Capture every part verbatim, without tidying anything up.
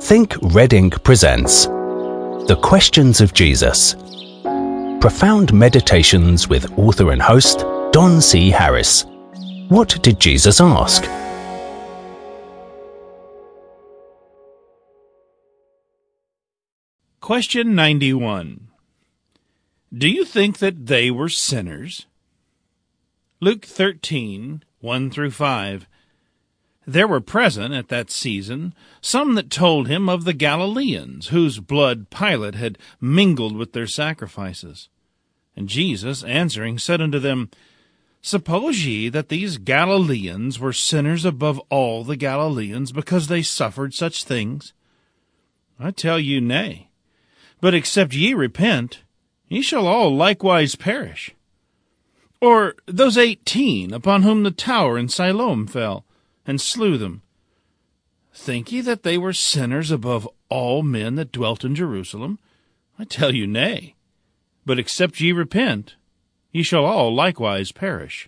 Think Red Ink presents The Questions of Jesus. Profound meditations with author and host Don C. Harris. What did Jesus ask? Question ninety-one. Do you think that they were sinners? Luke thirteen, one through five. There were present at that season some that told him of the Galileans, whose blood Pilate had mingled with their sacrifices. And Jesus, answering, said unto them, Suppose ye that these Galileans were sinners above all the Galileans, because they suffered such things? I tell you, nay. But except ye repent, ye shall all likewise perish. Or those eighteen upon whom the tower in Siloam fell, and slew them. Think ye that they were sinners above all men that dwelt in Jerusalem? I tell you, nay. But except ye repent, ye shall all likewise perish.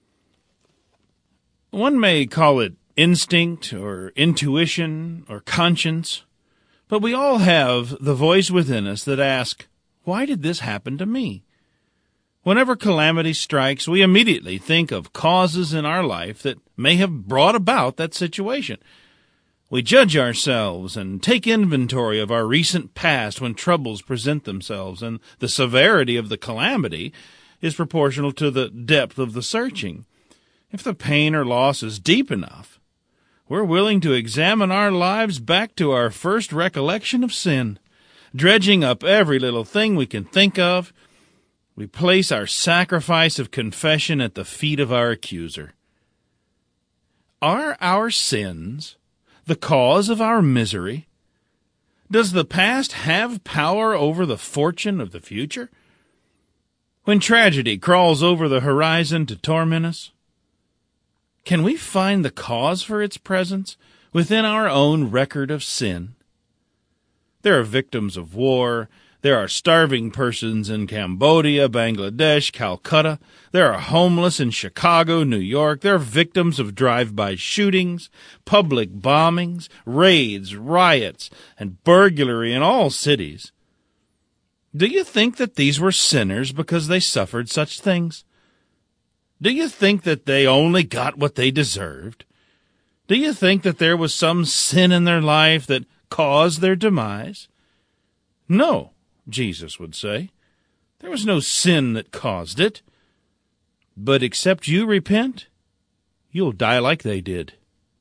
One may call it instinct, or intuition, or conscience, but we all have the voice within us that asks, why did this happen to me? Whenever calamity strikes, we immediately think of causes in our life that may have brought about that situation. We judge ourselves and take inventory of our recent past when troubles present themselves, and the severity of the calamity is proportional to the depth of the searching. If the pain or loss is deep enough, we're willing to examine our lives back to our first recollection of sin, dredging up every little thing we can think of. We place our sacrifice of confession at the feet of our accuser. Are our sins the cause of our misery? Does the past have power over the fortune of the future? When tragedy crawls over the horizon to torment us, can we find the cause for its presence within our own record of sin? There are victims of war. There are starving persons in Cambodia, Bangladesh, Calcutta. There are homeless in Chicago, New York. There are victims of drive-by shootings, public bombings, raids, riots, and burglary in all cities. Do you think that these were sinners because they suffered such things? Do you think that they only got what they deserved? Do you think that there was some sin in their life that caused their demise? No. Jesus would say. There was no sin that caused it. But except you repent, you'll die like they did.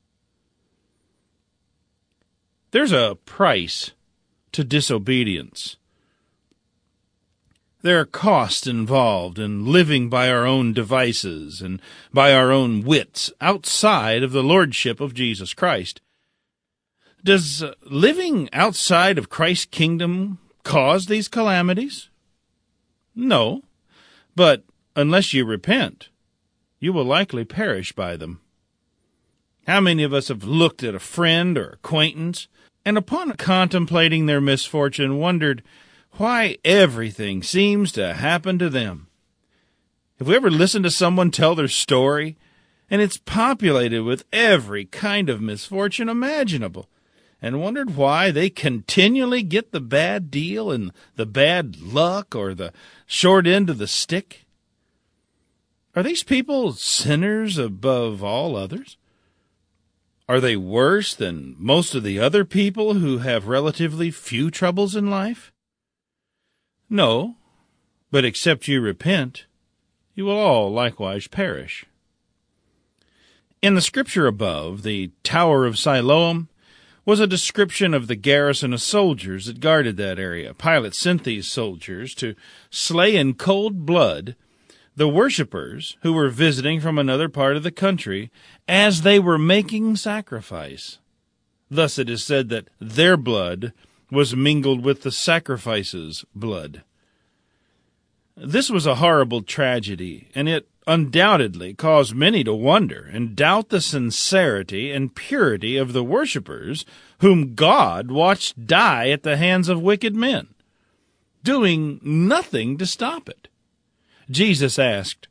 There's a price to disobedience. There are costs involved in living by our own devices and by our own wits outside of the lordship of Jesus Christ. Does living outside of Christ's kingdom cause these calamities? No, but unless you repent, you will likely perish by them. How many of us have looked at a friend or acquaintance and upon contemplating their misfortune wondered why everything seems to happen to them? Have we ever listened to someone tell their story, and it's populated with every kind of misfortune imaginable, and wondered why they continually get the bad deal and the bad luck or the short end of the stick? Are these people sinners above all others? Are they worse than most of the other people who have relatively few troubles in life? No, but except you repent, you will all likewise perish. In the scripture above, the Tower of Siloam was a description of the garrison of soldiers that guarded that area. Pilate sent these soldiers to slay in cold blood the worshippers who were visiting from another part of the country as they were making sacrifice. Thus it is said that their blood was mingled with the sacrifice's blood. This was a horrible tragedy, and it undoubtedly caused many to wonder and doubt the sincerity and purity of the worshippers whom God watched die at the hands of wicked men, doing nothing to stop it. Jesus asked,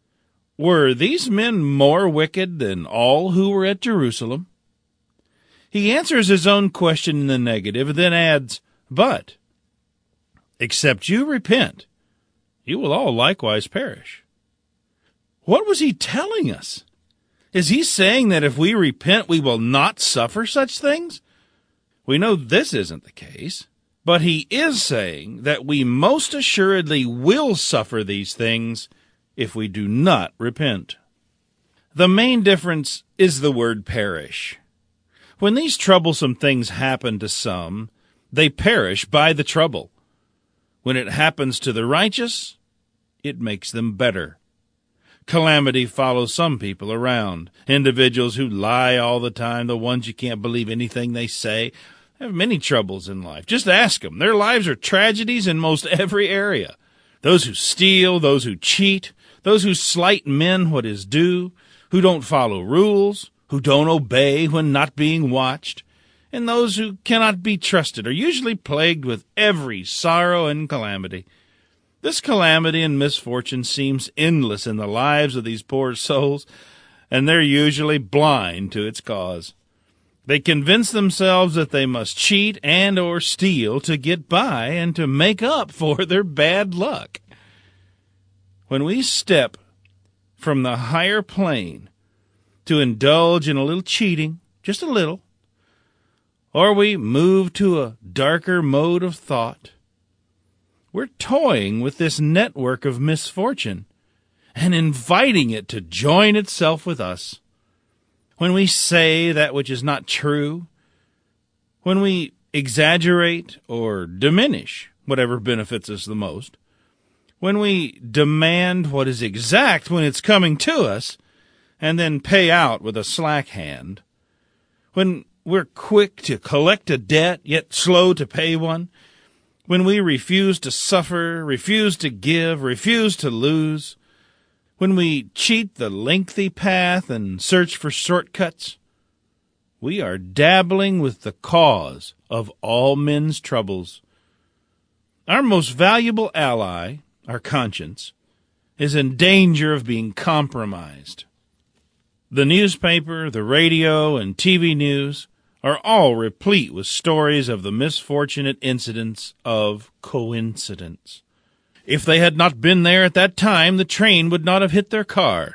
Were these men more wicked than all who were at Jerusalem? He answers his own question in the negative and then adds, but, except you repent, you will all likewise perish. What was he telling us? Is he saying that if we repent, we will not suffer such things? We know this isn't the case, but he is saying that we most assuredly will suffer these things if we do not repent. The main difference is the word perish. When these troublesome things happen to some, they perish by the trouble. When it happens to the righteous, it makes them better. Calamity follows some people around. Individuals who lie all the time, the ones you can't believe anything they say, have many troubles in life. Just ask them. Their lives are tragedies in most every area. Those who steal, those who cheat, those who slight men what is due, who don't follow rules, who don't obey when not being watched, and those who cannot be trusted are usually plagued with every sorrow and calamity. This calamity and misfortune seems endless in the lives of these poor souls, and they're usually blind to its cause. They convince themselves that they must cheat and or steal to get by and to make up for their bad luck. When we step from the higher plane to indulge in a little cheating, just a little, or we move to a darker mode of thought, we're toying with this network of misfortune and inviting it to join itself with us. When we say that which is not true, when we exaggerate or diminish whatever benefits us the most, when we demand what is exact when it's coming to us and then pay out with a slack hand, when we're quick to collect a debt yet slow to pay one, when we refuse to suffer, refuse to give, refuse to lose, when we cheat the lengthy path and search for shortcuts, we are dabbling with the cause of all men's troubles. Our most valuable ally, our conscience, is in danger of being compromised. The newspaper, the radio, and T V news are all replete with stories of the misfortunate incidents of coincidence. If they had not been there at that time, the train would not have hit their car.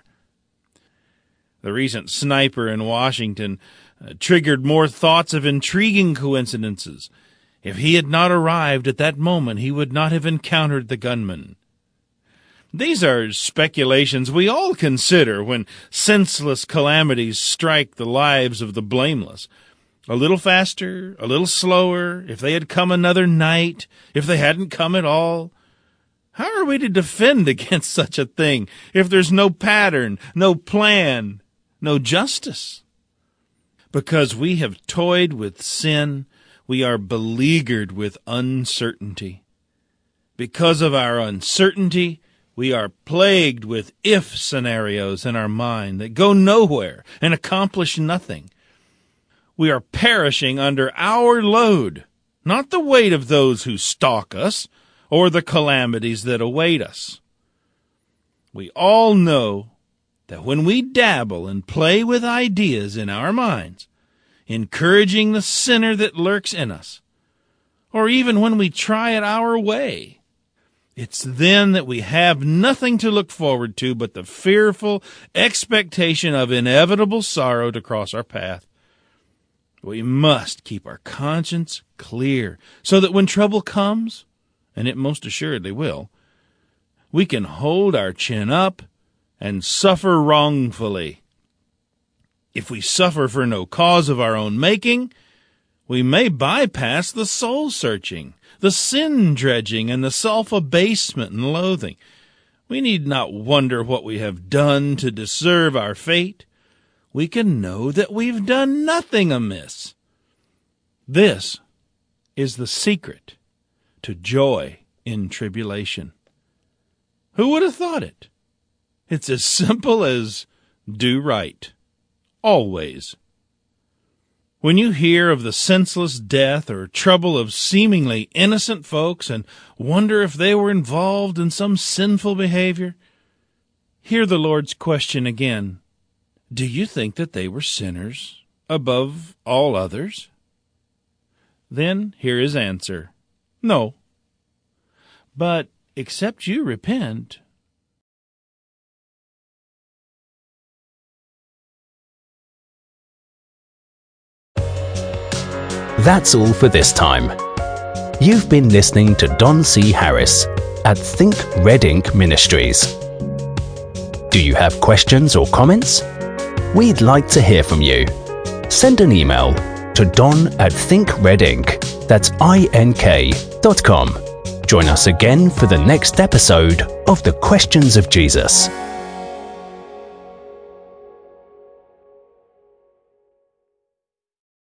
The recent sniper in Washington uh, triggered more thoughts of intriguing coincidences. If he had not arrived at that moment, he would not have encountered the gunman. These are speculations we all consider when senseless calamities strike the lives of the blameless. A little faster, a little slower, if they had come another night, if they hadn't come at all. How are we to defend against such a thing if there's no pattern, no plan, no justice? Because we have toyed with sin, we are beleaguered with uncertainty. Because of our uncertainty, we are plagued with if scenarios in our mind that go nowhere and accomplish nothing. We are perishing under our load, not the weight of those who stalk us or the calamities that await us. We all know that when we dabble and play with ideas in our minds, encouraging the sinner that lurks in us, or even when we try it our way, it's then that we have nothing to look forward to but the fearful expectation of inevitable sorrow to cross our path. We must keep our conscience clear so that when trouble comes, and it most assuredly will, we can hold our chin up and suffer wrongfully. If we suffer for no cause of our own making, we may bypass the soul-searching, the sin-dredging, and the self-abasement and loathing. We need not wonder what we have done to deserve our fate. We can know that we've done nothing amiss. This is the secret to joy in tribulation. Who would have thought it? It's as simple as do right, always. When you hear of the senseless death or trouble of seemingly innocent folks and wonder if they were involved in some sinful behavior, hear the Lord's question again. Do you think that they were sinners above all others? Then hear his answer, no. But except you repent, That's all for this time. You've been listening to Don C. Harris at Think Red Ink Ministries. Do you have questions or comments? We'd like to hear from you. Send an email to don at thinkredink, that's I N K, dot com. Join us again for the next episode of The Questions of Jesus.